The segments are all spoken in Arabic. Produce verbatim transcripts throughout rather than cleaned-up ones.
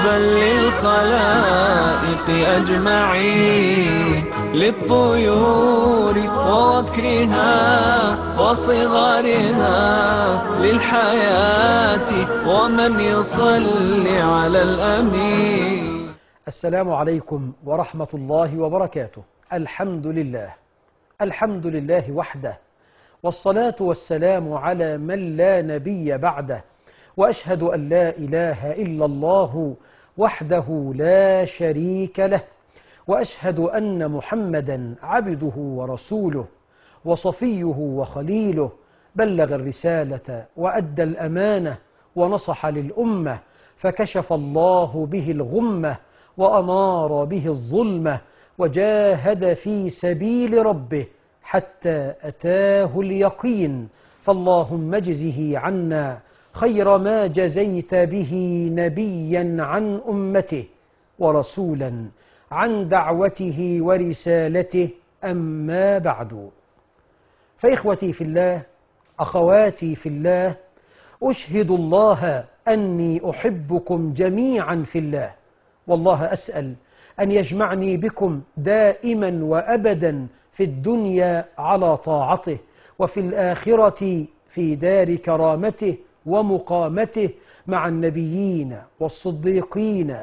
بل للخلائق أجمعين، للطيور ووكرها وصغارها، للحياة ومن يصلي على الأمين. السلام عليكم ورحمة الله وبركاته. الحمد لله الحمد لله وحده، والصلاة والسلام على من لا نبي بعده، وأشهد أن لا إله إلا الله وحده لا شريك له، وأشهد أن محمدا عبده ورسوله وصفيه وخليله، بلغ الرسالة وأدى الأمانة ونصح للأمة، فكشف الله به الغمة وأنار به الظلمة، وجاهد في سبيل ربه حتى أتاه اليقين. فاللهم اجزه عنا خير ما جزيت به نبيا عن أمته، ورسولا عن دعوته ورسالته. أما بعد، فإخوتي في الله، أخواتي في الله، أشهد الله أني أحبكم جميعا في الله، والله أسأل أن يجمعني بكم دائما وأبدا في الدنيا على طاعته، وفي الآخرة في دار كرامته ومقامته، مع النبيين والصديقين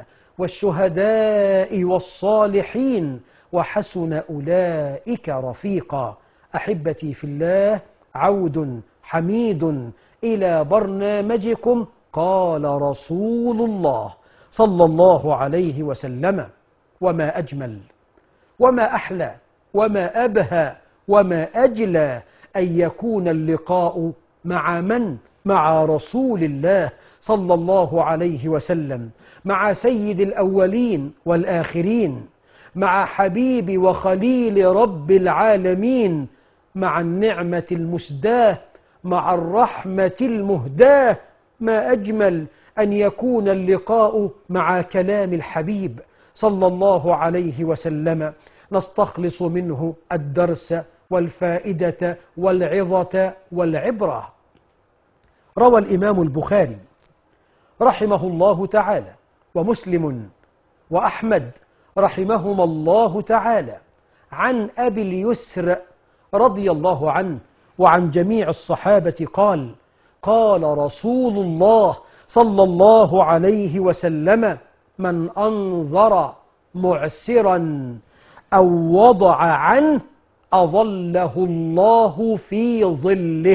والشهداء والصالحين، وحسن أولئك رفيقا. أحبتي في الله، عود حميد إلى برنامجكم قال رسول الله صلى الله عليه وسلم. وما أجمل وما أحلى وما أبهى وما أجلى أن يكون اللقاء مع من؟ مع رسول الله صلى الله عليه وسلم، مع سيد الأولين والآخرين، مع حبيب وخليل رب العالمين، مع النعمة المسداة، مع الرحمة المهداة. ما أجمل أن يكون اللقاء مع كلام الحبيب صلى الله عليه وسلم، نستخلص منه الدرس والفائدة والعظة والعبرة. روى الإمام البخاري رحمه الله تعالى، ومسلم وأحمد رحمهما الله تعالى، عن أبي اليسر رضي الله عنه وعن جميع الصحابة قال: قال رسول الله صلى الله عليه وسلم: من أنظر معسرا أو وضع عنه أظله الله في ظله.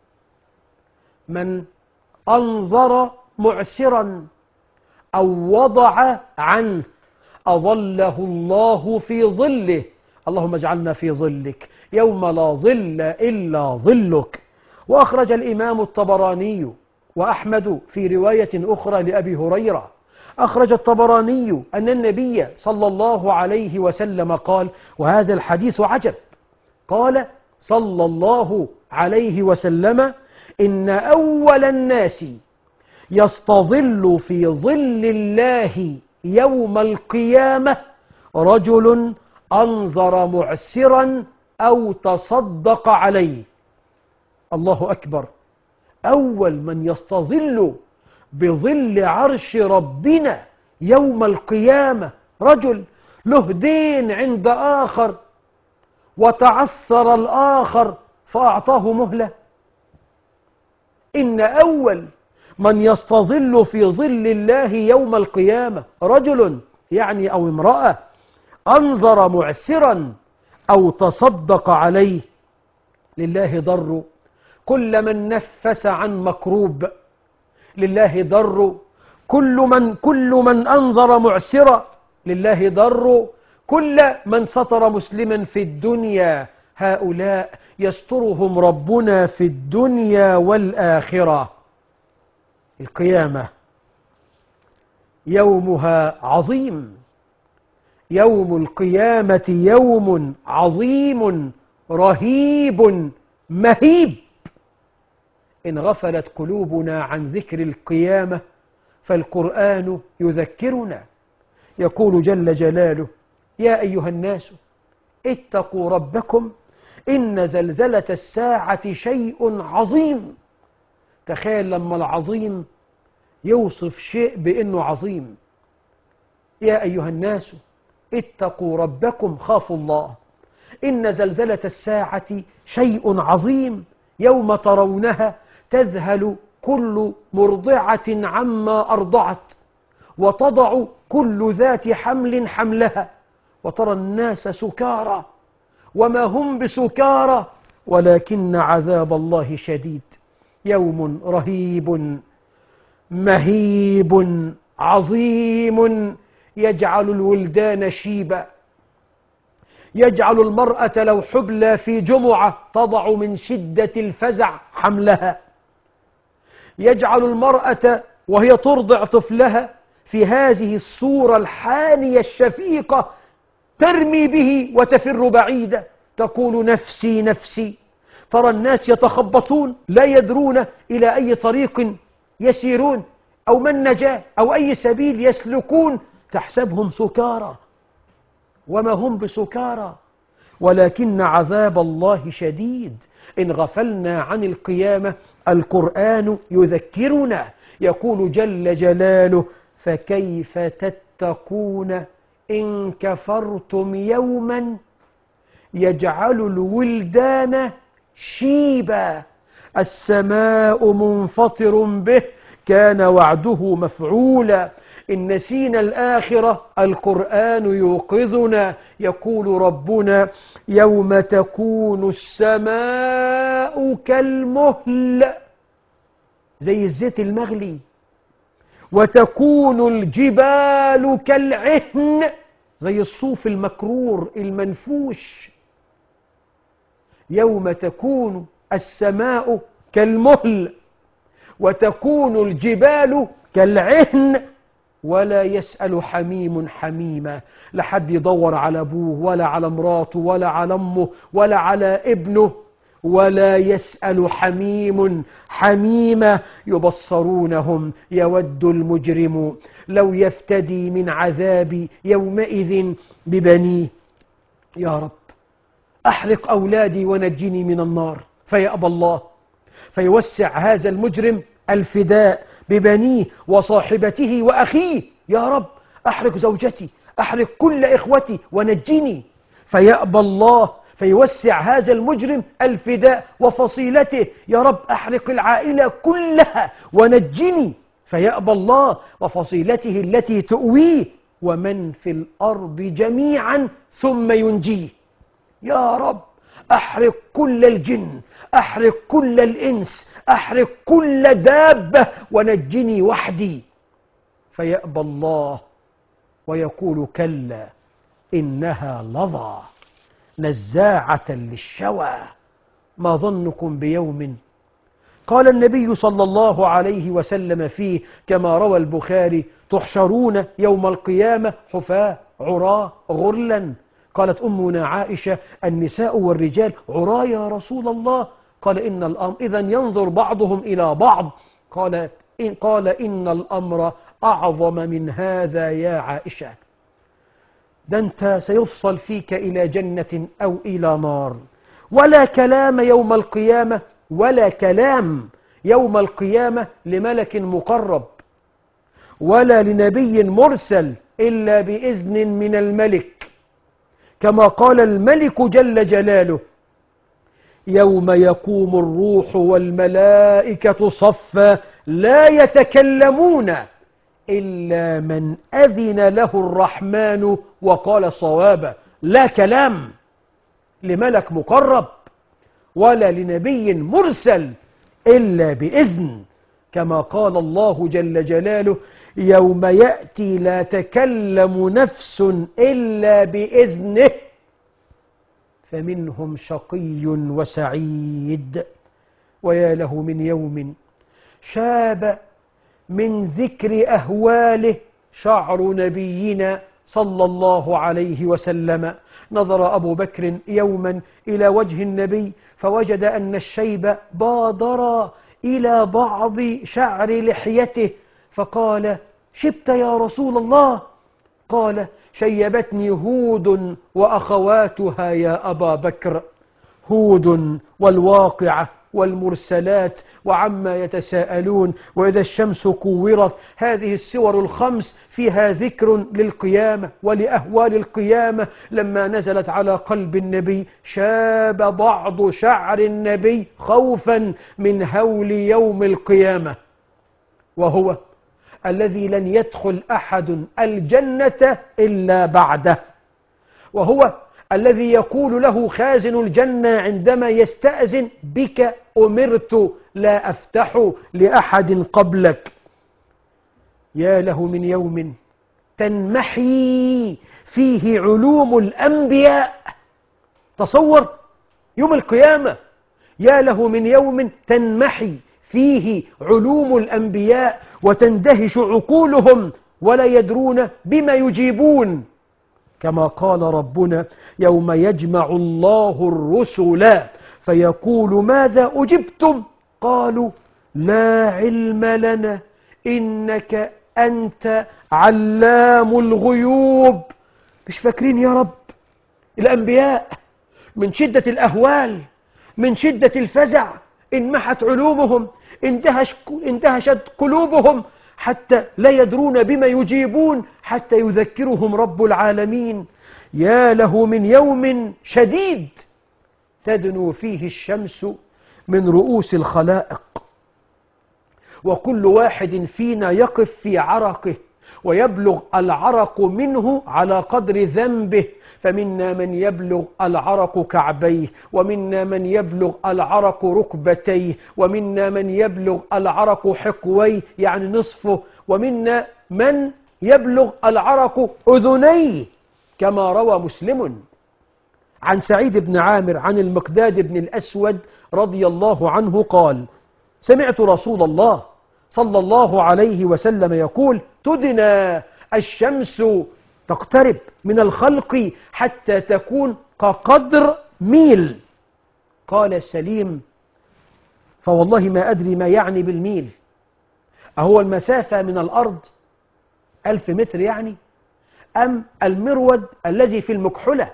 من أنظر معسرا أو وضع عنه أظله الله في ظله. اللهم اجعلنا في ظلك يوم لا ظل إلا ظلك. وأخرج الإمام الطبراني وأحمد في رواية أخرى لأبي هريرة، أخرج الطبراني أن النبي صلى الله عليه وسلم قال، وهذا الحديث عجب، قال صلى الله عليه وسلم: إن أول الناس يستظل في ظل الله يوم القيامة رجل أنظر معسرا أو تصدق عليه. الله أكبر. أول من يستظل بظل عرش ربنا يوم القيامة رجل له دين عند آخر، وتعثر الآخر فأعطاه مهلة. إن أول من يستظل في ظل الله يوم القيامة رجل، يعني أو امرأة، أنظر معسرا أو تصدق عليه. لله ضر كل من نفس عن مكروب، لله ضر كل من كل من أنظر معسرا، لله ضر كل من ستر مسلما في الدنيا. هؤلاء يسترهم ربنا في الدنيا والآخرة. القيامة يومها عظيم، يوم القيامة يوم عظيم رهيب مهيب. إن غفلت قلوبنا عن ذكر القيامة فالقرآن يذكرنا. يقول جل جلاله: يا أيها الناس اتقوا ربكم إن زلزلة الساعة شيء عظيم. تخيل لما العظيم يوصف شيء بأنه عظيم. يا أيها الناس اتقوا ربكم، خافوا الله، إن زلزلة الساعة شيء عظيم، يوم ترونها تذهل كل مرضعة عما أرضعت وتضع كل ذات حمل حملها وترى الناس سكارى وما هم بسكارى ولكن عذاب الله شديد. يوم رهيب مهيب عظيم يجعل الولدان شيبا، يجعل المرأة لو حبلى في جمعة تضع من شدة الفزع حملها، يجعل المرأة وهي ترضع طفلها في هذه الصورة الحانية الشفيقة ترمي به وتفر بعيدة تقول نفسي نفسي. ترى الناس يتخبطون لا يدرون إلى أي طريق يسيرون أو من نجاة أو أي سبيل يسلكون، تحسبهم سكارى وما هم بسكارى ولكن عذاب الله شديد. إن غفلنا عن القيامة القرآن يذكرنا، يقول جل جلاله فكيف تتقون إن كفرتم يوما يجعل الولدان شيبا السماء منفطر به كان وعده مفعولا. إن نسينا الآخرة القرآن يوقظنا، يقول ربنا يوم تكون السماء كالمهل زي الزيت المغلي وتكون الجبال كالعهن زي الصوف المكرور المنفوش. يوم تكون السماء كالمهل وتكون الجبال كالعهن ولا يسأل حميم حميما، لحد يدور على أبوه ولا على مراته ولا على أمه ولا على ابنه، ولا يسأل حميم حميما يبصرونهم يود المجرم لو يفتدي من عذاب يومئذ ببنيه. يا رب أحرق أولادي ونجني من النار، فيأبى الله فيوسع هذا المجرم الفداء ببنيه وصاحبته وأخيه. يا رب أحرق زوجتي، أحرق كل إخوتي ونجني، فيأبى الله فيوسع هذا المجرم الفداء وفصيلته. يا رب أحرق العائلة كلها ونجني، فيأبى الله وفصيلته التي تؤويه ومن في الأرض جميعا ثم ينجيه. يا رب أحرق كل الجن، أحرق كل الإنس، أحرق كل دابة ونجني وحدي، فيأبى الله ويقول كلا إنها لظى نزاعة للشوى ما ظنكم بيوم قال النبي صلى الله عليه وسلم فيه كما روى البخاري تحشرون يوم القيامة حفاة عراة غرلا. قالت أمنا عائشة النساء والرجال عراة يا رسول الله؟ قال إن الأمر إذن ينظر بعضهم إلى بعض. قال إن, قال إن الأمر أعظم من هذا يا عائشة، ده أنت سيفصل فيك إلى جنة أو إلى نار. ولا كلام يوم القيامة، ولا كلام يوم القيامة لملك مقرب ولا لنبي مرسل إلا بإذن من الملك، كما قال الملك جل جلاله يوم يقوم الروح والملائكة صفا لا يتكلمون إلا من أذن له الرحمن وقال صوابا. لا كلام لملك مقرب ولا لنبي مرسل إلا بإذن، كما قال الله جل جلاله يوم يأتي لا تكلم نفس إلا بإذنه فمنهم شقي وسعيد. ويا له من يوم شاب من ذكر أهواله شعر نبينا صلى الله عليه وسلم. نظر أبو بكر يوما إلى وجه النبي فوجد أن الشيب بادر إلى بعض شعر لحيته فقال شبت يا رسول الله؟ قال شيبتني هود وأخواتها يا أبا بكر. هود والواقعة والمرسلات وعما يتساءلون وإذا الشمس كورت. هذه السور الخمس فيها ذكر للقيامة ولأهوال القيامة. لما نزلت على قلب النبي شاب بعض شعر النبي خوفا من هول يوم القيامة، وهو الذي لن يدخل أحد الجنة إلا بعده، وهو الذي يقول له خازن الجنة عندما يستأذن: بك أمرت لا أفتح لأحد قبلك. يا له من يوم تنمحي فيه علوم الأنبياء. تصور يوم القيامة، يا له من يوم تنمحي فيه علوم الأنبياء وتندهش عقولهم ولا يدرون بما يجيبون، كما قال ربنا: يوم يجمع الله الرسل فيقول ماذا أجبتم؟ قالوا لا علم لنا إنك أنت علام الغيوب. مش فاكرين يا رب الأنبياء من شدة الأهوال، من شدة الفزع انمحت علومهم، اندهش اندهشت قلوبهم حتى لا يدرون بما يجيبون، حتى يذكرهم رب العالمين. يا له من يوم شديد تدنو فيه الشمس من رؤوس الخلائق، وكل واحد فينا يقف في عرقه ويبلغ العرق منه على قدر ذنبه، فمنا من يبلغ العرق كعبيه، ومنا من يبلغ العرق ركبتيه، ومنا من يبلغ العرق حقويه يعني نصفه، ومنا من يبلغ العرق أذنيه، كما روى مسلم عن سعيد بن عامر عن المقداد بن الأسود رضي الله عنه قال: سمعت رسول الله صلى الله عليه وسلم يقول: تدنى الشمس تقترب من الخلق حتى تكون كقدر ميل. قال سليم: فوالله ما أدري ما يعني بالميل، أهو المسافة من الأرض ألف متر يعني، أم المرود الذي في المكحلة؟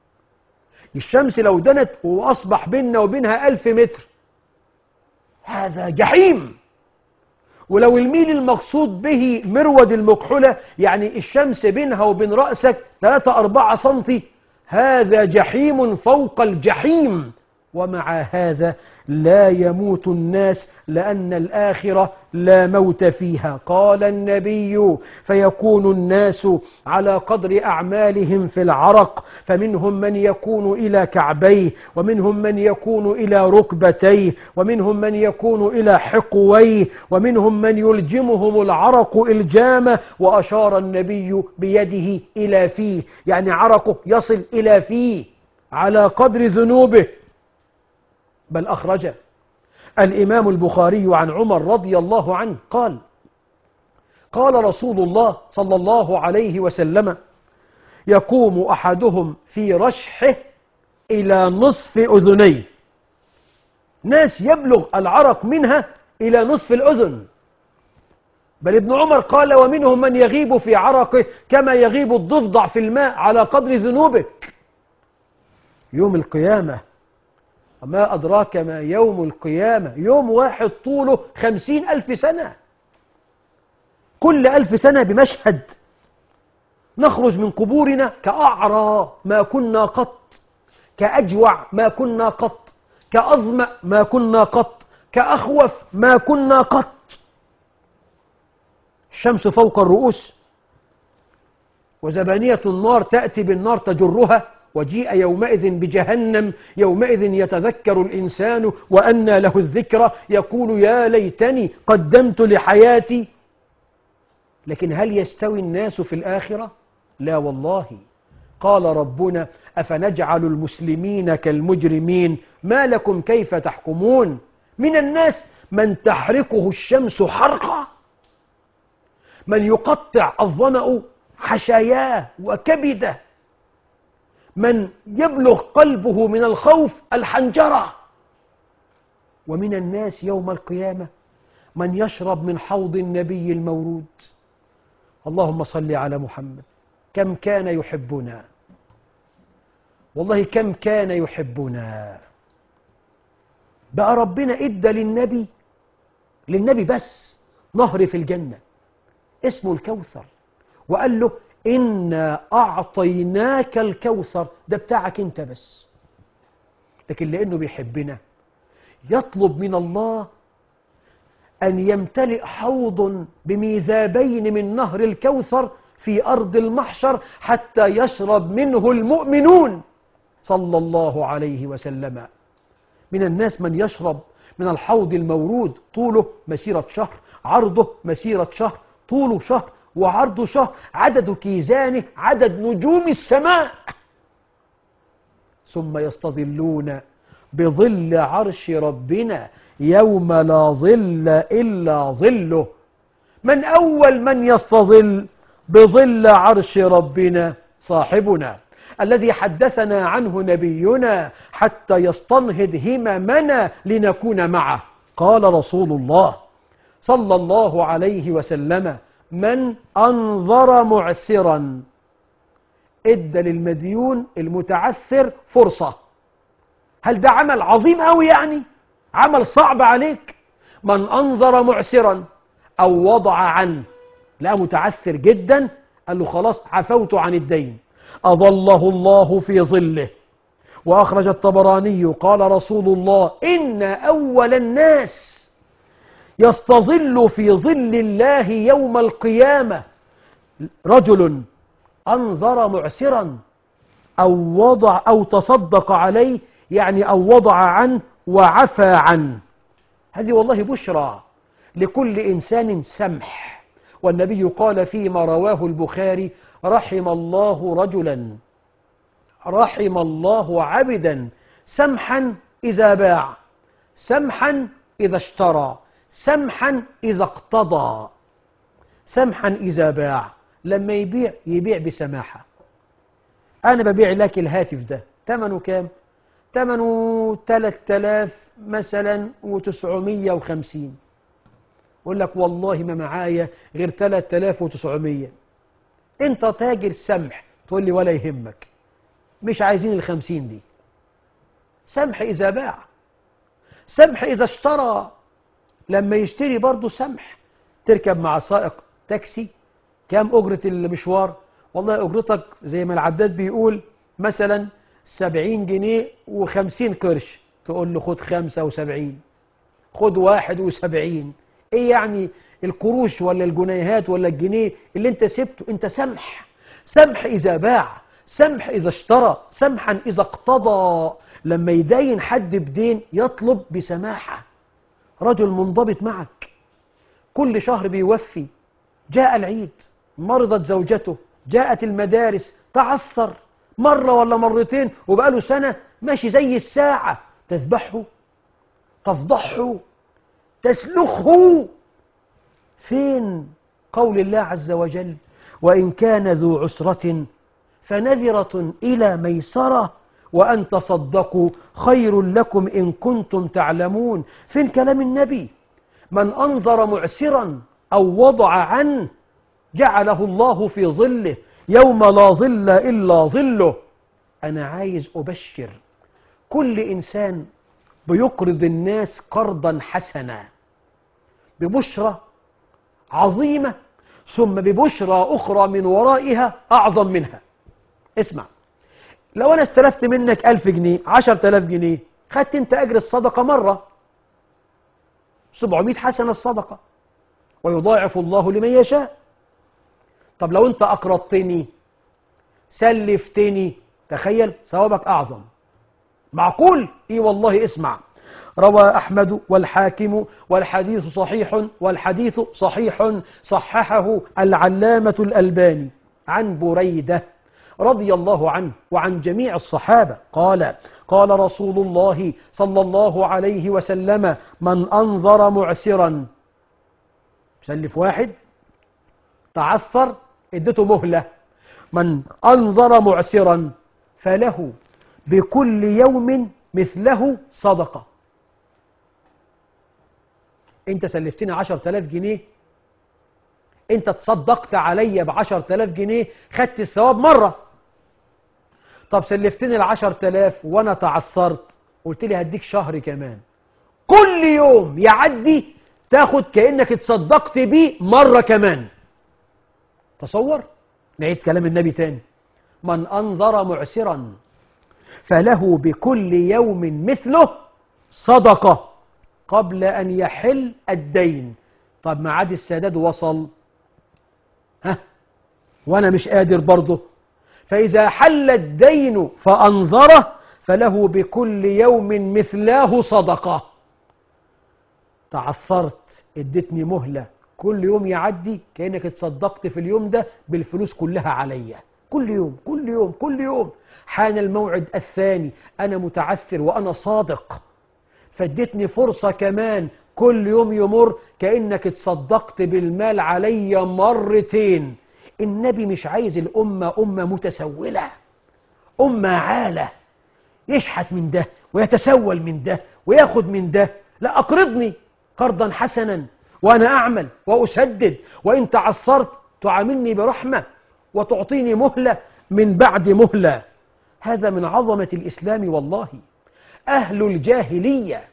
الشمس لو دنت وأصبح بيننا وبينها ألف متر هذا جحيم. ولو الميل المقصود به مرود المكحلة يعني الشمس بينها وبين رأسك ثلاثة أربعة سنتي، هذا جحيم فوق الجحيم. ومع هذا لا يموت الناس لأن الآخرة لا موت فيها. قال النبي: فيكون الناس على قدر أعمالهم في العرق، فمنهم من يكون إلى كعبيه، ومنهم من يكون إلى ركبتيه، ومنهم من يكون إلى حقويه، ومنهم من يلجمهم العرق إلجامه. وأشار النبي بيده إلى فيه، يعني عرقه يصل إلى فيه على قدر ذنوبه. بل أخرج الإمام البخاري عن عمر رضي الله عنه قال: قال رسول الله صلى الله عليه وسلم: يقوم أحدهم في رشحه إلى نصف أذنيه. ناس يبلغ العرق منها إلى نصف الأذن. بل ابن عمر قال: ومنهم من يغيب في عرقه كما يغيب الضفدع في الماء على قدر ذنوبك. يوم القيامة، وما أدراك ما يوم القيامة، يوم واحد طوله خمسين ألف سنة، كل ألف سنة بمشهد. نخرج من قبورنا كأعرى ما كنا قط، كأجوع ما كنا قط، كأظمأ ما كنا قط، كأخوف ما كنا قط. الشمس فوق الرؤوس، وزبانية النار تأتي بالنار تجرها، وجيء يومئذ بجهنم، يومئذ يتذكر الإنسان وأنى له الذكرى، يقول يا ليتني قدمت لحياتي. لكن هل يستوي الناس في الآخرة؟ لا والله. قال ربنا: أفنجعل المسلمين كالمجرمين ما لكم كيف تحكمون. من الناس من تحرقه الشمس حرقا، من يقطع الظمأ حشاياه وكبده، من يبلغ قلبه من الخوف الحنجرة. ومن الناس يوم القيامة من يشرب من حوض النبي المورود. اللهم صل على محمد. كم كان يحبنا، والله كم كان يحبنا. بقى ربنا ادى للنبي للنبي بس نهر في الجنة اسمه الكوثر، وقال له إنا أعطيناك الكوثر، ده بتاعك انت بس. لكن لأنه بيحبنا يطلب من الله أن يمتلئ حوض بميذابين من نهر الكوثر في أرض المحشر حتى يشرب منه المؤمنون صلى الله عليه وسلم. من الناس من يشرب من الحوض المورود طوله مسيرة شهر، عرضه مسيرة شهر، طوله شهر وعرضه شهر، عدد كيزانه عدد نجوم السماء، ثم يستظلون بظل عرش ربنا يوم لا ظل إلا ظله. من أول من يستظل بظل عرش ربنا؟ صاحبنا الذي حدثنا عنه نبينا حتى يستنهض هممنا لنكون معه. قال رسول الله صلى الله عليه وسلم: من أنظر معسرا، ادى للمديون المتعثر فرصة. هل ده عمل عظيم أوي يعني؟ عمل صعب عليك؟ من أنظر معسرا أو وضع عنه، لا متعثر جدا، قال له خلاص عفوت عن الدين، أظله الله في ظله. وأخرج الطبراني قال رسول الله: إن أول الناس يستظل في ظل الله يوم القيامة رجل أنظر معسرا أو وضع أو تصدق عليه، يعني أو وضع عنه وعفى عنه. هذه والله بشرى لكل إنسان سمح. والنبي قال فيما رواه البخاري: رحم الله رجلا رحم الله عبدا سمحا إذا باع، سمحا إذا اشترى، سمحا إذا اقتضى. سمحا إذا باع، لما يبيع يبيع بسماحة. أنا ببيع لك الهاتف ده، ثمنه كام؟ ثمنه ثلاثة آلاف مثلا وتسعمية وخمسين. يقول لك والله ما معايا غير ثلاثة آلاف وتسعمية. أنت تاجر سمح، تقول لي ولا يهمك، مش عايزين الخمسين دي. سمح إذا باع. سمح إذا اشترى، لما يشتري برضه سمح. تركب مع سائق تاكسي، كام أجرة المشوار؟ والله أجرتك زي ما العداد بيقول مثلا سبعين جنيه وخمسين قرش. تقول له خد خمسة وسبعين، خد واحد وسبعين. ايه يعني القروش ولا الجنيهات ولا الجنيه اللي انت سبته؟ انت سمح. سمح إذا باع، سمح إذا اشترى، سمحا إذا اقتضى. لما يدين حد بدين يطلب بسماحة. رجل منضبط معك كل شهر بيوفي، جاء العيد، مرضت زوجته، جاءت المدارس، تعثر مرة ولا مرتين وبقاله سنة ماشي زي الساعة، تذبحه، تفضحه، تسلخه. فين قول الله عز وجل: وإن كان ذو عسرة فنذرة إلى ميسرة وأن تصدقوا خير لكم إن كنتم تعلمون. فين كلام النبي؟ من أنظر معسرا أو وضع عنه جعله الله في ظله يوم لا ظل إلا ظله. أنا عايز أبشر كل إنسان بيقرض الناس قرضا حسنا ببشرة عظيمة، ثم ببشرة أخرى من ورائها أعظم منها. اسمع، لو أنا استلفت منك ألف جنيه، عشرة آلاف جنيه، خدت أنت أجر الصدقة مرة، سبعمائة حسنة الصدقة، ويضاعف الله لمن يشاء. طب لو أنت أقرضتني، سلفتني، تخيل ثوابك أعظم. معقول؟ إيه والله. اسمع، روى أحمد والحاكم والحديث صحيح، والحديث صحيح صححه العلامة الألباني عن بريدة رضي الله عنه وعن جميع الصحابة قال: قال رسول الله صلى الله عليه وسلم: من أنظر معسرا، سلف واحد تعثر ادته مهلة، من أنظر معسرا فله بكل يوم مثله صدقة. انت سلفتني عشرة آلاف جنيه، انت تصدقت عليا بعشرة آلاف جنيه، خدت الثواب مرة. طب سلفتني العشرة آلاف وانا تعثرت، قلت لي هديك شهر كمان، كل يوم يعدي تاخد كأنك اتصدقت بيه مرة كمان. تصور. نعيد كلام النبي تاني: من أنظر معسرا فله بكل يوم مثله صدقة قبل أن يحل الدين. طب معاد السداد وصل، ها، وأنا مش قادر برضه، فإذا حل الدين فأنظره فله بكل يوم مثله صدقة. تعثرت، اديتني مهلة، كل يوم يعدي كأنك اتصدقت في اليوم ده بالفلوس كلها عليا. كل يوم كل يوم كل يوم. حان الموعد الثاني، أنا متعثر وأنا صادق، فاديتني فرصة كمان، كل يوم يمر كأنك اتصدقت بالمال عليا مرتين. النبي مش عايز الأمة أمة متسولة، أمة عالة يشحت من ده ويتسول من ده وياخد من ده. لا، أقرضني قرضا حسنا وأنا أعمل وأسدد، وإن تعثرت تعاملني برحمة وتعطيني مهلة من بعد مهلة. هذا من عظمة الإسلام والله. أهل الجاهلية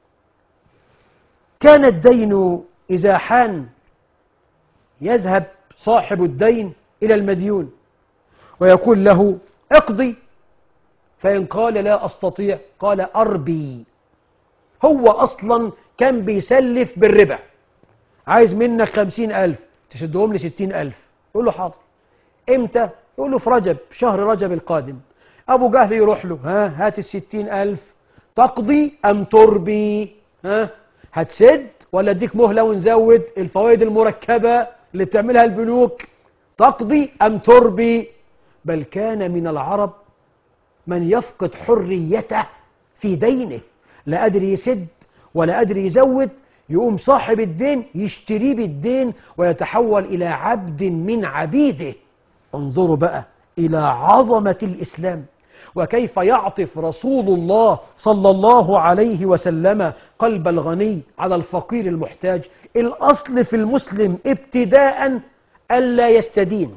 كان الدين إذا حان يذهب صاحب الدين إلى المديون ويقول له اقضي، فإن قال لا أستطيع قال أربي. هو أصلا كان بيسلف بالربا، عايز منك خمسين ألف تشدهم لي ستين ألف، يقول له حاضر. إمتى؟ يقول له في رجب، شهر رجب القادم. أبو جهل يروح له: ها، هات الستين ألف، تقضي أم تربي؟ ها، هتسد ولا اديك مهلة ونزود الفوائد المركبة اللي بتعملها البنوك؟ تقضي أم تربي؟ بل كان من العرب من يفقد حريته في دينه، لا قادر يسد ولا قادر يزود، يقوم صاحب الدين يشتريه بالدين ويتحول إلى عبد من عبيده. انظروا بقى إلى عظمة الإسلام، وكيف يعطف رسول الله صلى الله عليه وسلم قلب الغني على الفقير المحتاج. الأصل في المسلم ابتداء ألا يستدين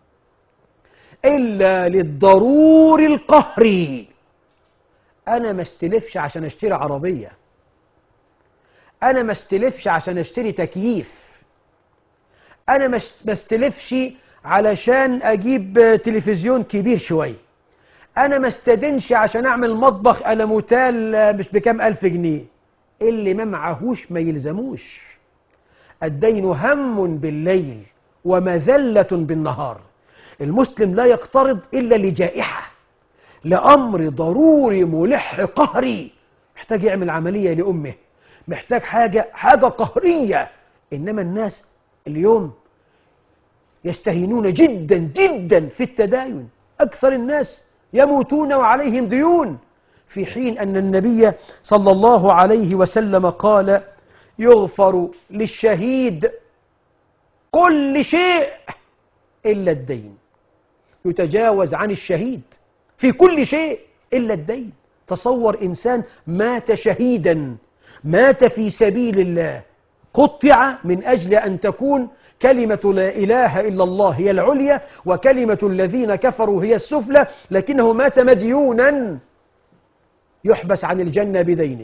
إلا للضرور القهري. أنا ما استلفش عشان أشتري عربية، أنا ما استلفش عشان أشتري تكييف، أنا ما استلفش علشان أجيب تلفزيون كبير شوية، أنا ما استدنش عشان أعمل مطبخ ألموتال مش بكام ألف جنيه. اللي ما معهوش ما يلزموش. الدين هم بالليل ومذلة بالنهار. المسلم لا يقترض إلا لجائحة، لأمر ضروري ملح قهري، محتاج يعمل عملية لأمه، محتاج حاجة حاجة قهرية. إنما الناس اليوم يستهينون جدا جدا في التداين. أكثر الناس يموتون وعليهم ديون، في حين أن النبي صلى الله عليه وسلم قال: يغفر للشهيد كل شيء إلا الدين. يتجاوز عن الشهيد في كل شيء إلا الدين. تصور إنسان مات شهيدا، مات في سبيل الله، قطع من أجل أن تكون كلمة لا إله إلا الله هي العليا وكلمة الذين كفروا هي السفلى، لكنه مات مديونا يحبس عن الجنة بدينه.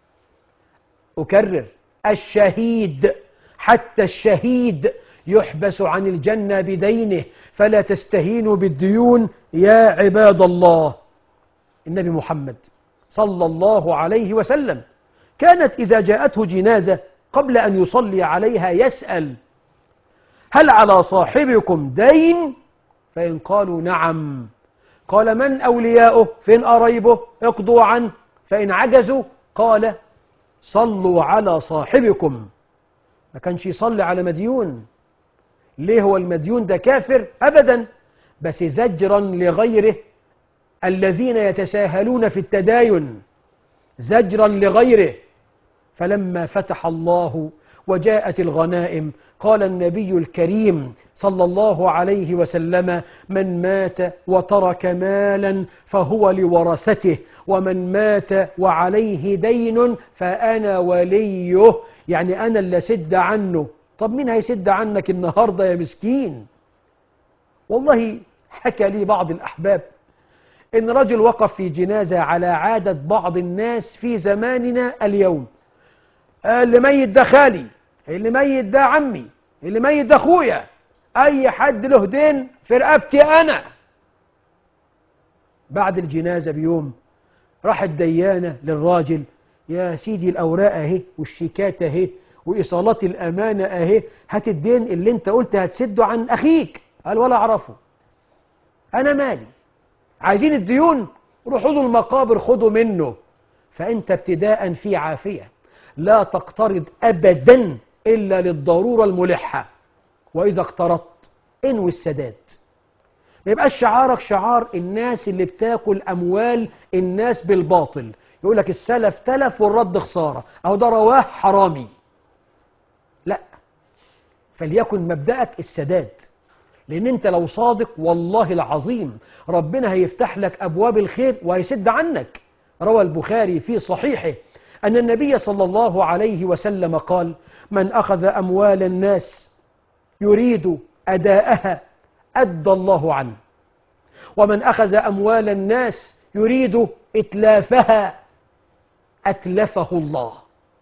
أكرر: الشهيد، حتى الشهيد يحبس عن الجنة بدينه. فلا تستهينوا بالديون يا عباد الله. النبي محمد صلى الله عليه وسلم كانت إذا جاءته جنازة قبل أن يصلي عليها يسأل: هل على صاحبكم دين؟ فإن قالوا نعم قال: من أولياؤه؟ فين قرايبه؟ اقضوا عنه. فإن عجزوا قال: صلوا على صاحبكم. ما كانش يصلي على مديون. ليه؟ هو المديون ده كافر؟ أبدا، بس زجرا لغيره الذين يتساهلون في التداين، زجرا لغيره. فلما فتح الله وجاءت الغنائم قال النبي الكريم صلى الله عليه وسلم: من مات وترك مالا فهو لورثته، ومن مات وعليه دين فأنا وليه. يعني أنا اللي سد عنه. طب مين هيسد عنك النهاردة يا مسكين؟ والله حكى لي بعض الأحباب إن رجل وقف في جنازة على عادة بعض الناس في زماننا اليوم، اللي ميت ده خالي، اللي ميت ده عمي، اللي ميت ده اخويا، اي حد له دين في رقبتي انا. بعد الجنازة بيوم راحت ديانة للراجل، يا سيدي الأوراق اهي والشيكات اهي وإيصالات الأمانة اهي، هات الدين اللي انت قلت هتسده عن أخيك. قال ولا أعرفه، أنا مالي، عايزين الديون روحوا له المقابر خدوا منه. فأنت ابتداء في عافية، لا تقترض أبدا إلا للضرورة الملحة، وإذا اقترضت انوي السداد. ما يبقاش شعارك شعار الناس اللي بتاكل أموال الناس بالباطل، يقول لك السلف تلف والرد خسارة، أو ده رواه حرامي. لا، فليكن مبدأك السداد، لأن أنت لو صادق والله العظيم ربنا هيفتح لك أبواب الخير وهيسد عنك. روى البخاري في صحيحه أن النبي صلى الله عليه وسلم قال: من أخذ أموال الناس يريد أداءها أدى الله عنه، ومن أخذ أموال الناس يريد إتلافها أتلفه الله.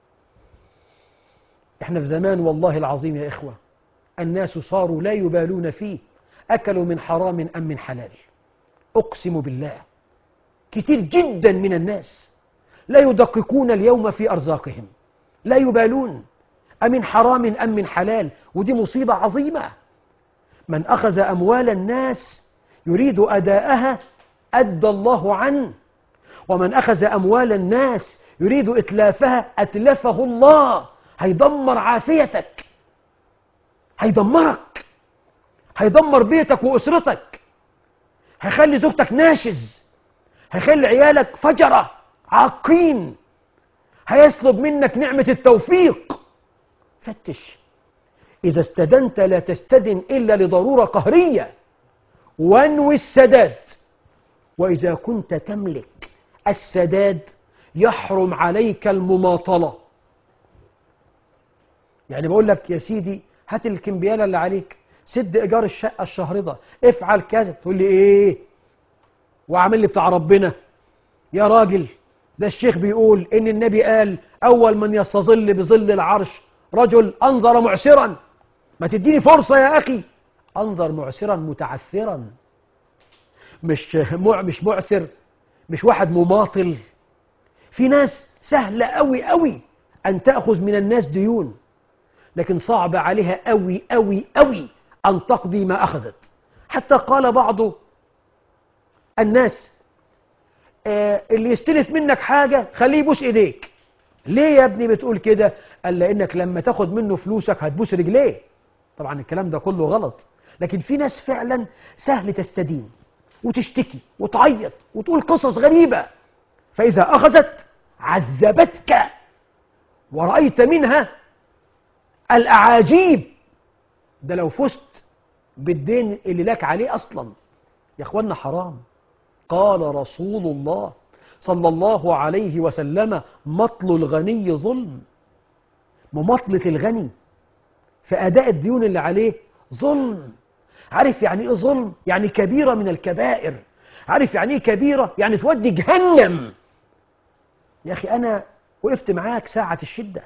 احنا في زمان والله العظيم يا إخوة الناس صاروا لا يبالون فيه أكلوا من حرام أم من حلال. أقسم بالله كتير جدا من الناس لا يدققون اليوم في أرزاقهم، لا يبالون أمن حرام أم من حلال، ودي مصيبة عظيمة. من أخذ أموال الناس يريد أداءها أدى الله عنه، ومن أخذ أموال الناس يريد إتلافها أتلفه الله. هيدمر عافيتك، هيدمرك، هيدمر بيتك وأسرتك، هيخلي زوجتك ناشز، هيخلي عيالك فجرة عاقين، هيسلب منك نعمة التوفيق. فتش، إذا استدنت لا تستدن إلا لضرورة قهرية، وانوي السداد. وإذا كنت تملك السداد يحرم عليك المماطلة. يعني بقول لك يا سيدي هات الكمبيالة اللي عليك، سد إيجار الشقة الشهر ده، افعل كذا، تقول لي إيه وعامل لي بتاع ربنا. يا راجل ده الشيخ بيقول إن النبي قال أول من يستظل بظل العرش رجل أنظر معسرا. ما تديني فرصة يا أخي، أنظر معسرا متعثرا، مش مش معسر، مش واحد مماطل. في ناس سهلة أوي أوي أن تأخذ من الناس ديون، لكن صعب عليها أوي أوي أوي أن تقضي ما أخذت. حتى قال بعض الناس آه اللي يستلف منك حاجة خليه يبوس إيديك. ليه يا ابني بتقول كده؟ قال لأنك لما تاخد منه فلوسك هتبوس رجليه. طبعا الكلام ده كله غلط، لكن في ناس فعلا سهل تستدين وتشتكي وتعيط وتقول قصص غريبة، فإذا أخذت عذبتك ورأيت منها الأعاجيب. ده لو فزت بالدين اللي لك عليه أصلا. يا أخوانا حرام. قال رسول الله صلى الله عليه وسلم: مطل الغني ظلم. مماطلة الغني في أداء الديون اللي عليه ظلم. عارف يعني إيه ظلم؟ يعني كبيرة من الكبائر. عارف يعني إيه كبيرة؟ يعني تودي جهنم. يا أخي أنا وقفت معاك ساعة الشدة،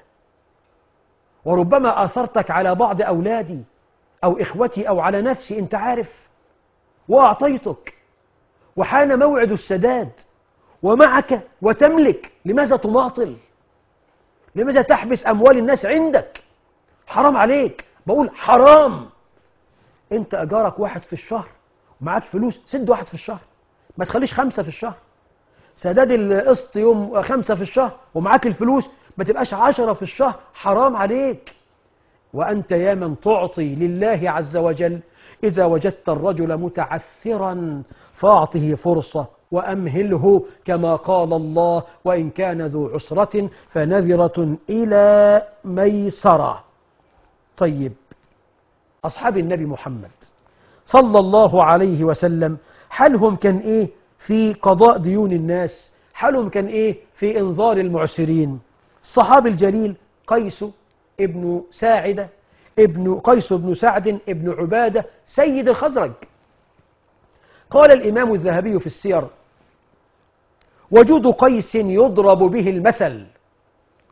وربما آثرتك على بعض أولادي أو إخوتي أو على نفسي، أنت عارف، وأعطيتك، وحان موعد السداد ومعك وتملك. لماذا تماطل؟ لماذا تحبس أموال الناس عندك؟ حرام عليك، بقول حرام. أنت أجارك واحد في الشهر ومعاك فلوس، سد واحد في الشهر، ما تخليش خمسة في الشهر. سداد القسط يوم خمسة في الشهر ومعاك الفلوس ما تبقاش عشرة في الشهر. حرام عليك. وأنت يا من تعطي لله عز وجل إذا وجدت الرجل متعثرا فأعطه فرصة وأمهله، كما قال الله: وإن كان ذو عسرة فنذرة إلى ميسرة. طيب أصحاب النبي محمد صلى الله عليه وسلم حالهم كان إيه في قضاء ديون الناس؟ حالهم كان إيه في إنظار المعسرين؟ الصحابي الجليل قيس ابن ساعدة ابن قيس بن سعد ابن عبادة سيد الخزرج. قال الإمام الذهبي في السير: وجود قيس يضرب به المثل،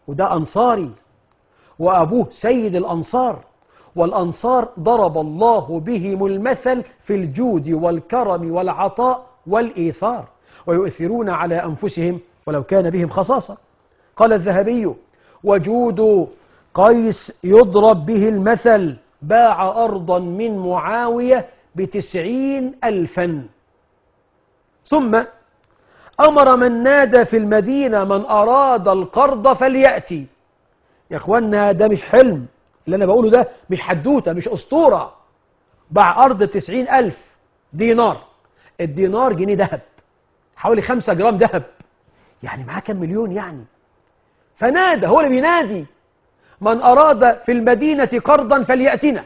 وده أنصاري وأبوه سيد الأنصار، والأنصار ضرب الله بهم المثل في الجود والكرم والعطاء والإيثار، ويؤثرون على أنفسهم ولو كان بهم خصاصة. قال الذهبي: وجود قيس يضرب به المثل، باع أرضا من معاوية بتسعين ألفا، ثم أمر من نادى في المدينة من أراد القرض فليأتي. يا أخوانا ده مش حلم، اللي أنا بقوله ده مش حدوتة، مش أسطورة. باع أرض بتسعين ألف دينار، الدينار جنيه ذهب، حوالي خمسة جرام ذهب، يعني معاه كم مليون يعني. فنادى، هو اللي بينادي: من أراد في المدينة قرضا فليأتنا.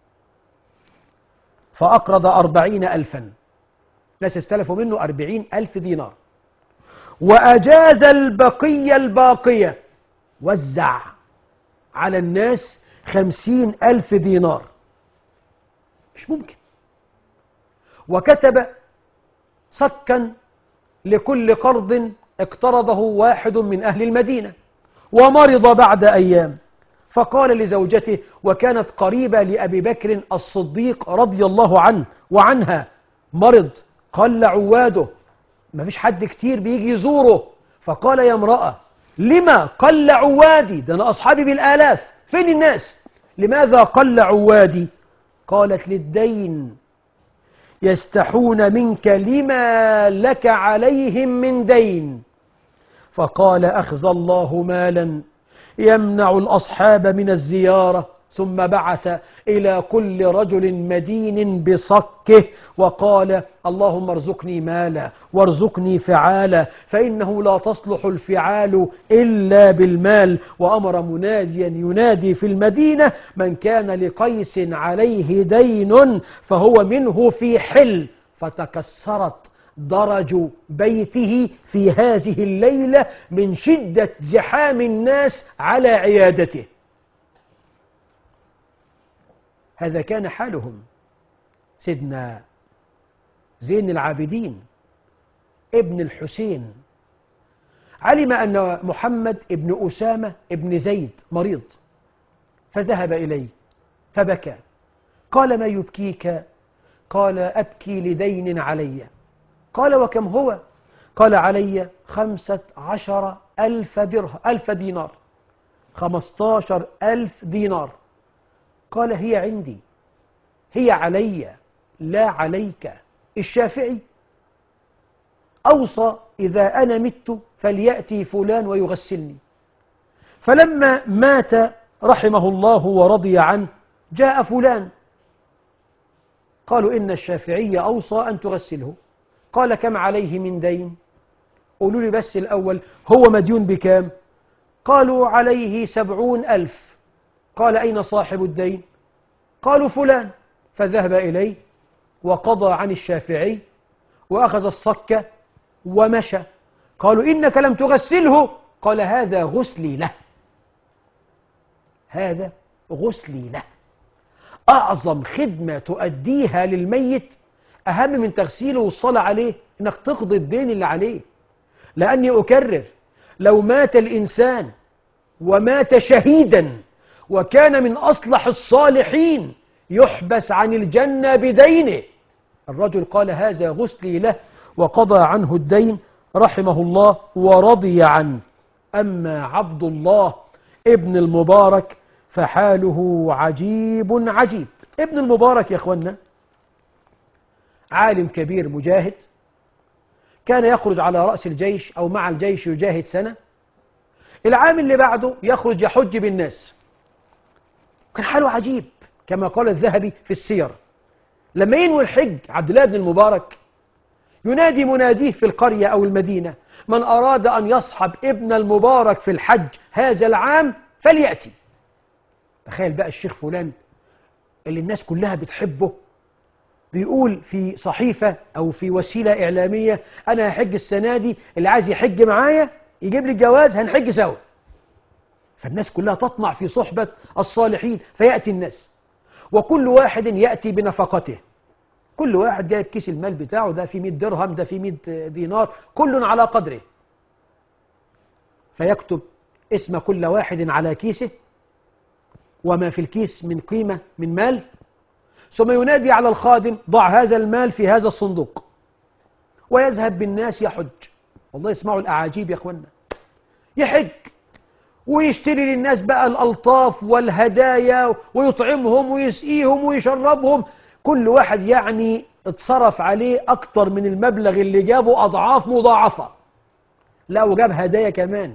فأقرض أربعين ألفا، ناس استلفوا منه أربعين ألف دينار، وأجاز البقية الباقية، وزع على الناس خمسين ألف دينار. مش ممكن. وكتب صكا لكل قرض اقترضه واحد من أهل المدينة، ومرض بعد أيام، فقال لزوجته، وكانت قريبة لأبي بكر الصديق رضي الله عنه وعنها: مرض قل عواده، ما فيش حد كتير بيجي يزوره. فقال: يا امرأة، لما قل عوادي؟ ده أنا أصحابي بالآلاف، فين الناس؟ لماذا قل عوادي؟ قالت: للدين، يستحون منك لما لك عليهم من دين. فقال: أخزى الله مالا يمنع الأصحاب من الزيارة. ثم بعث إلى كل رجل مدين بصكه وقال: اللهم ارزقني مالا وارزقني فعالا، فإنه لا تصلح الفعال إلا بالمال. وأمر مناديا ينادي في المدينة: من كان لقيس عليه دين فهو منه في حل. فتكسرت درج بيته في هذه الليلة من شدة زحام الناس على عيادته. هذا كان حالهم. سيدنا زين العابدين ابن الحسين علم أن محمد ابن أسامة ابن زيد مريض، فذهب إليه فبكى. قال: ما يبكيك؟ قال: أبكي لدين علي. قال: وكم هو؟ قال: علي خمسة عشر ألف درهم ألف دينار خمستاشر ألف دينار. قال: هي عندي، هي علي لا عليك. الشافعي أوصى: إذا أنا مت فليأتي فلان ويغسلني. فلما مات رحمه الله ورضي عنه جاء فلان، قالوا: إن الشافعي أوصى أن تغسله. قال: كم عليه من دين؟ قولوا لي بس الأول، هو مديون بكام؟ قالوا: عليه سبعون ألف. قال: أين صاحب الدين؟ قالوا: فلان. فذهب إليه وقضى عن الشافعي وأخذ الصكة ومشى. قالوا: إنك لم تغسله. قال: هذا غسلي له، هذا غسلي له. أعظم خدمة تؤديها للميت أهم من تغسيله والصلاة عليه إنك تقضي الدين اللي عليه. لأني أكرر، لو مات الإنسان ومات شهيدا وكان من أصلح الصالحين يحبس عن الجنة بدينه. الرجل قال: هذا غسلي له، وقضى عنه الدين رحمه الله ورضي عنه. أما عبد الله ابن المبارك فحاله عجيب عجيب. ابن المبارك يا أخوانا عالم كبير مجاهد، كان يخرج على رأس الجيش أو مع الجيش يجاهد سنة، العام اللي بعده يخرج يحج بالناس. كان حاله عجيب كما قال الذهبي في السير. لما ينوي الحج عبد الله بن المبارك ينادي مناديه في القرية أو المدينة: من أراد أن يصحب ابن المبارك في الحج هذا العام فليأتي. تخيل بقى الشيخ فلان اللي الناس كلها بتحبه بيقول في صحيفة أو في وسيلة إعلامية: أنا هحج السنة دي، اللي عايز يحج معايا يجيب لي الجواز هنحج سوا. فالناس كلها تطمع في صحبة الصالحين، فيأتي الناس وكل واحد يأتي بنفقته، كل واحد جايب كيس المال بتاعه، ده في مئة درهم، ده في مئة دينار، كل على قدره. فيكتب اسم كل واحد على كيسه وما في الكيس من قيمة من مال، ثم ينادي على الخادم ضع هذا المال في هذا الصندوق، ويذهب بالناس يحج. والله اسمعوا الأعاجيب يا أخوانا، يحج ويشتري للناس بقى الألطاف والهدايا ويطعمهم ويسقيهم ويشربهم، كل واحد يعني اتصرف عليه أكتر من المبلغ اللي جابه أضعاف مضاعفة، لا وجاب هدايا كمان.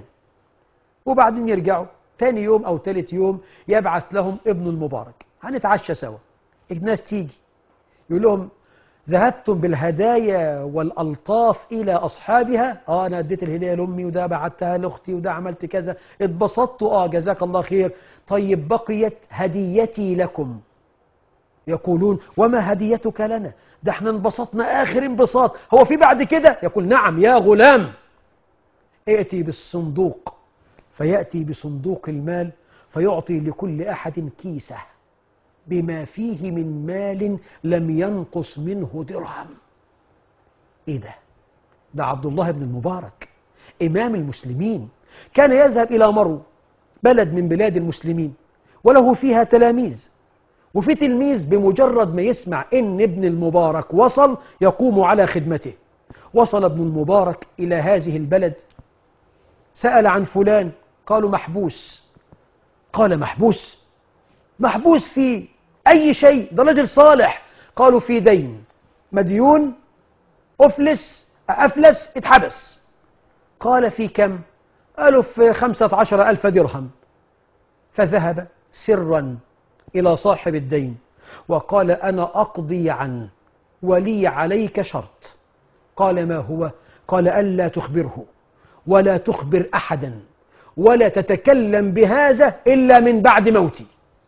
وبعدين يرجعوا تاني يوم أو تالت يوم يبعث لهم ابن المبارك، هنتعشى سوا. الناس تيجي يقول لهم ذهبتم بالهدايا والألطاف إلى أصحابها؟ آه أنا اديت الهدايا لأمي، وده بعتها لأختي، وده عملت كذا، اتبسطت، آه جزاك الله خير. طيب بقيت هديتي لكم. يقولون وما هديتك لنا؟ ده احنا انبسطنا آخر انبساط، هو في بعد كده؟ يقول نعم يا غلام، ائتي بالصندوق. فيأتي بصندوق المال فيعطي لكل أحد كيسه بما فيه من مال لم ينقص منه درهم. ايه ده؟ ده عبد الله بن المبارك إمام المسلمين، كان يذهب إلى مرو، بلد من بلاد المسلمين، وله فيها تلاميذ، وفي تلميذ بمجرد ما يسمع إن ابن المبارك وصل يقوم على خدمته. وصل ابن المبارك إلى هذه البلد، سأل عن فلان، قالوا محبوس. قال محبوس؟ محبوس في أي شيء؟ ده رجل صالح. قالوا في دين، مديون، أفلس أفلس اتحبس. قال في كم؟ قالوا في خمسة عشر ألف درهم. فذهب سرا إلى صاحب الدين وقال أنا أقضي عنه ولي عليك شرط. قال ما هو؟ قال ألا تخبره ولا تخبر أحدا ولا تتكلم بهذا إلا من بعد موتي.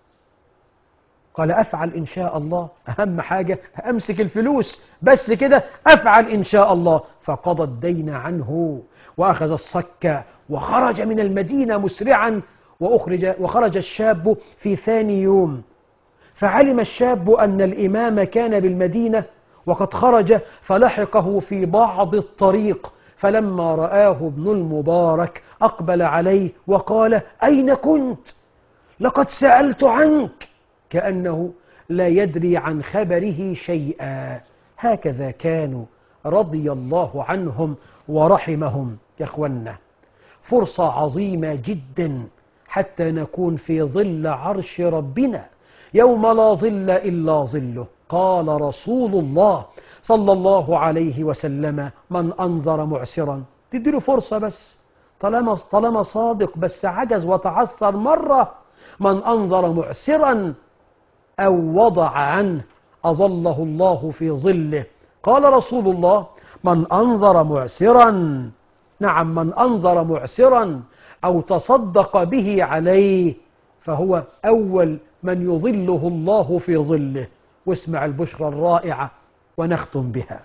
قال أفعل إن شاء الله، أهم حاجة أمسك الفلوس بس كده، أفعل إن شاء الله. فقضى الدين عنه وأخذ الصك وخرج من المدينة مسرعا. وأخرج وخرج الشاب في ثاني يوم، فعلم الشاب أن الإمام كان بالمدينة وقد خرج، فلحقه في بعض الطريق، فلما رآه ابن المبارك أقبل عليه وقال أين كنت؟ لقد سألت عنك، كأنه لا يدري عن خبره شيئا. هكذا كانوا رضي الله عنهم ورحمهم. يا أخوانا، فرصة عظيمة جدا حتى نكون في ظل عرش ربنا يوم لا ظل إلا ظله. قال رسول الله صلى الله عليه وسلم من أنظر معسرا، تديله فرصة بس، طالما طالما صادق، بس عجز وتعثر مرة، من أنظر معسرا أو وضع عنه أظله الله في ظله. قال رسول الله من أنظر معسرا، نعم من أنظر معسرا أو تصدق به عليه فهو أول من يظله الله في ظله. واسمع البشرى الرائعة ونختم بها.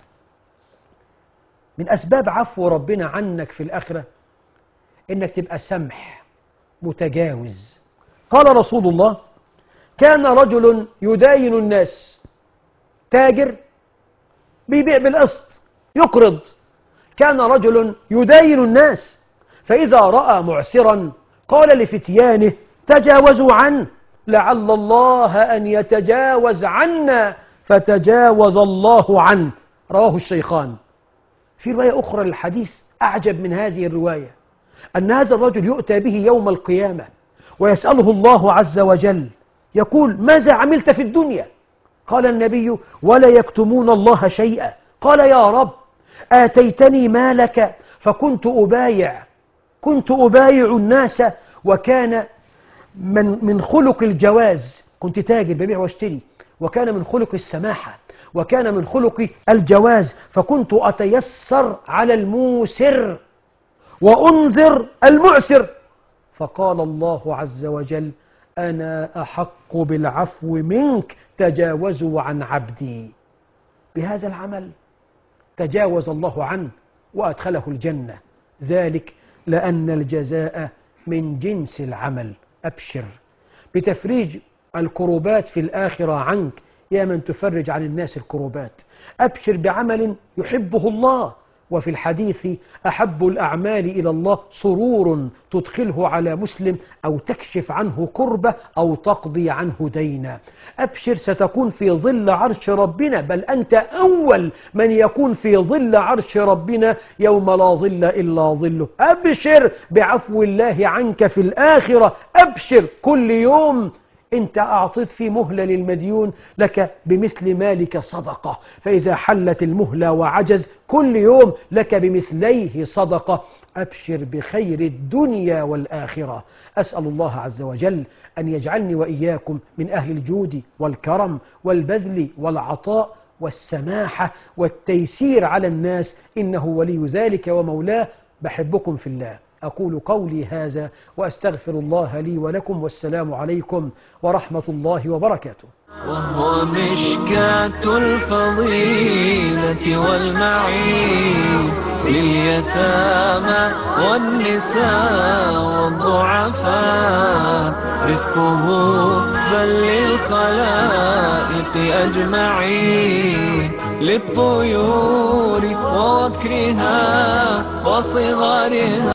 من أسباب عفو ربنا عنك في الآخرة إنك تبقى سمح متجاوز. قال رسول الله كان رجل يداين الناس، تاجر بيبيع بالقسط يقرض، كان رجل يداين الناس، فإذا رأى معسرا قال لفتيانه تجاوزوا عنه لعل الله أن يتجاوز عنا، فتجاوز الله عنه. رواه الشيخان. في رواية أخرى للحديث أعجب من هذه الرواية، أن هذا الرجل يؤتى به يوم القيامة ويسأله الله عز وجل، يقول ماذا عملت في الدنيا؟ قال النبي ولا يكتمون الله شيئا. قال يا رب آتيتني مالك فكنت أبايع كنت أبايع الناس، وكان من من خلق الجواز، كنت تاجر ببيع واشتري، وكان من خلق السماحة، وكان من خلق الجواز، فكنت أتيسر على الموسر وأنذر المعسر. فقال الله عز وجل أنا أحق بالعفو منك، تجاوزوا عن عبدي. بهذا العمل تجاوز الله عنه وأدخله الجنة، ذلك لأن الجزاء من جنس العمل. أبشر بتفريج الكروبات في الآخرة عنك يا من تفرج عن الناس الكروبات. أبشر بعمل يحبه الله، وفي الحديث أحب الأعمال إلى الله سرور تدخله على مسلم أو تكشف عنه كربة أو تقضي عنه دينا. أبشر، ستكون في ظل عرش ربنا، بل أنت أول من يكون في ظل عرش ربنا يوم لا ظل إلا ظله. أبشر بعفو الله عنك في الآخرة. أبشر كل يوم أنت أعطيت في مهلة للمديون لك بمثل مالك صدقة، فإذا حلت المهلة وعجز كل يوم لك بمثليه صدقة. أبشر بخير الدنيا والآخرة. أسأل الله عز وجل أن يجعلني وإياكم من أهل الجود والكرم والبذل والعطاء والسماحة والتيسير على الناس، إنه ولي ذلك ومولاه. بحبكم في الله. أقول قولي هذا وأستغفر الله لي ولكم، والسلام عليكم ورحمة الله وبركاته. وهو مشكاة الفضيلة والمعين لليتامى والنساء والضعفاء، رفقه بل للخلائق أجمعين، للطيور ووكرها وصغارها.